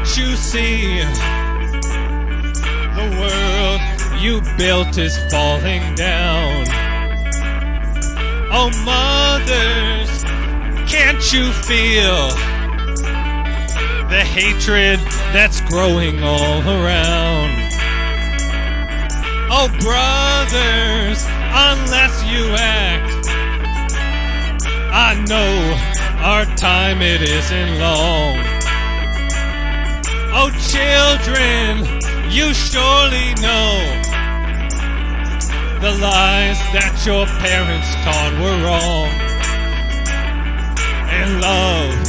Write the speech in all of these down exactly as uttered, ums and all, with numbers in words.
Can't you see? The world you built is falling down. Oh, mothers, can't you feel the hatred that's growing all around? Oh, brothers, unless you act, I know our time it isn't long. Oh, children, you surely know the lies that your parents taught were wrong. And love,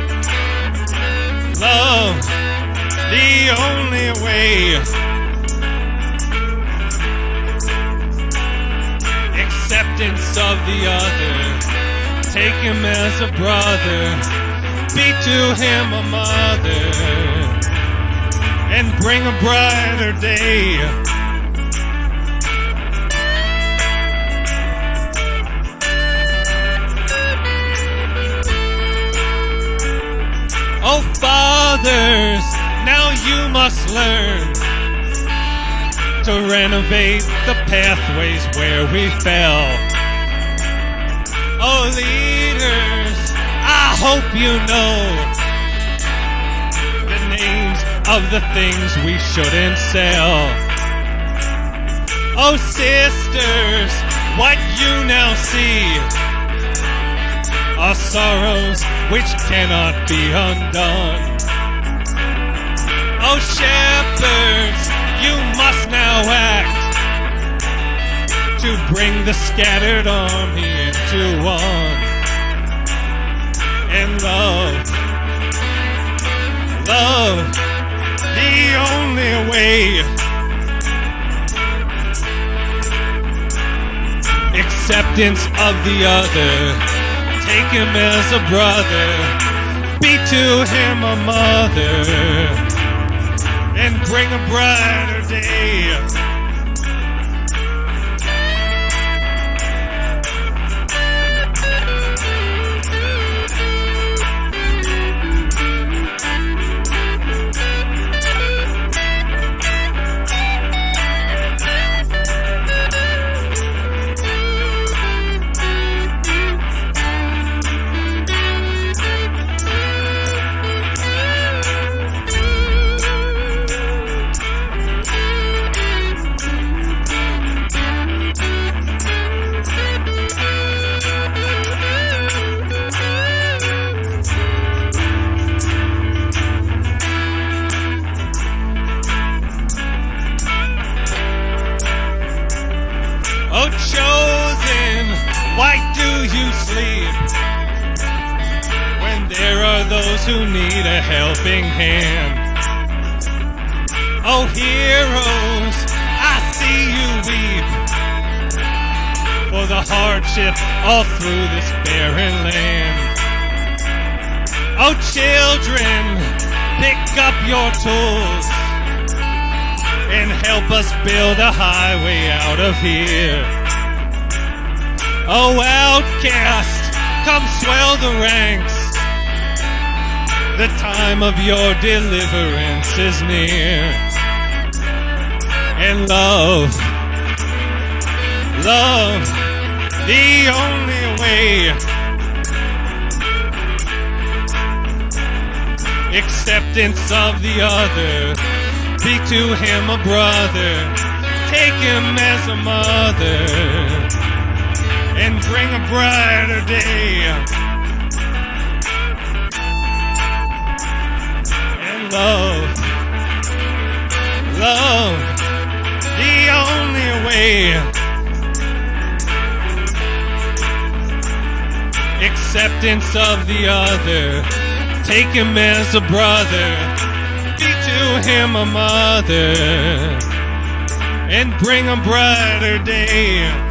love, the only way. Acceptance of the other, take him as a brother, be to him a mother, and bring a brighter day. Oh, fathers, now you must learn to renovate the pathways where we fell. Oh, leaders, I hope you know the names of the things we shouldn't sell. Oh, sisters, what you now see are sorrows which cannot be undone. Oh, shepherds, you must now act to bring the scattered army into one. And love, love, the only way. Acceptance of the other, take him as a brother, be to him a mother, and bring a brighter day. Oh, chosen, why do you sleep when there are those who need a helping hand? Oh, heroes, I see you weep for the hardship all through this barren land. Oh, children, pick up your tools and help us build a highway out of here. Oh, outcast, come swell the ranks. The time of your deliverance is near. And love, love, the only way. Acceptance of the other, be to him a brother, take him as a mother, and bring a brighter day. And love, love, the only way. Acceptance of the other, take him as a brother, be to him a mother, and bring a brighter day.